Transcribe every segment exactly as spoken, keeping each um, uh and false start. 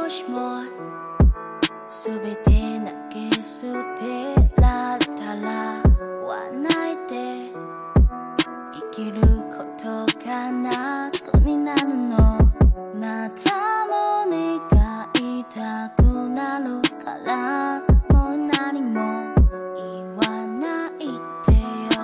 しも全て投げ捨てられたらはないで生きることが楽になるのまた胸が痛くなるからもう何も言わないでよ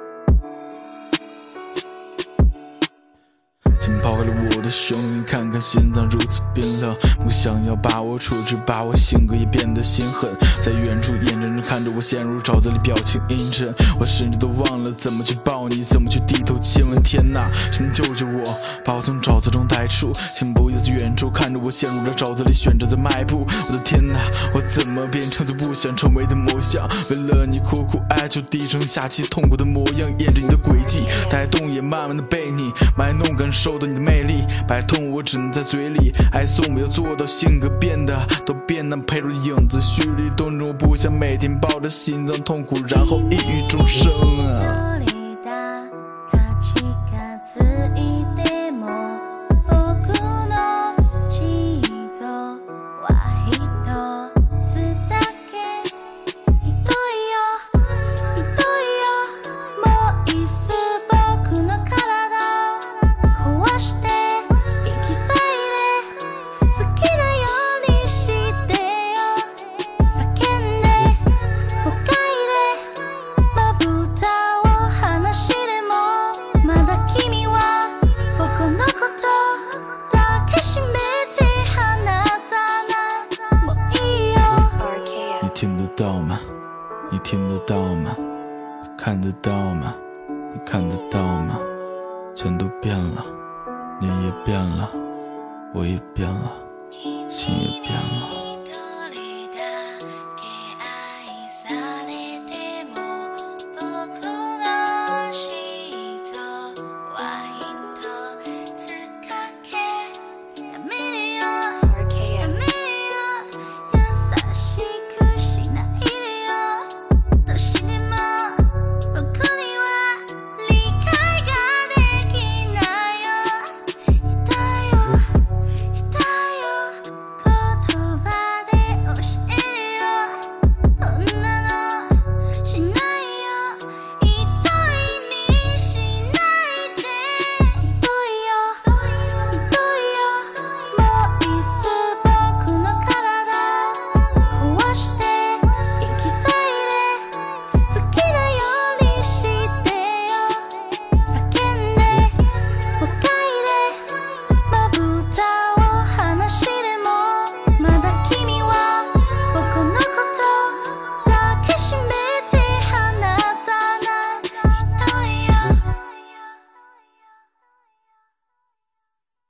请抛开了我的胸，你看看心脏如此冰冷，不想要把我处置，把我性格也变得心狠，在远处眼睁睁看着我陷入沼泽里，表情阴沉，我甚至都忘了怎么去抱你，怎么去低头亲吻。天哪，谁能救救我，把我从沼泽中带出？请不要在远处看着我陷入了沼泽里，选择在迈步。我的天哪，我怎么变成最不想成为的模样？为了你苦苦哀求，低声下气，痛苦的模样，沿着你的轨迹带动，也慢慢的被你卖弄，感受到你的魅力。摆痛我只能在嘴里，爱送我要做到性格变得都变得配入影子，虚里动中，我不想每天抱着心脏痛苦，然后抑郁终生啊。听得到吗？你听得到吗？你看得到吗？你看得到吗？全都变了，你也变了，我也变了，心也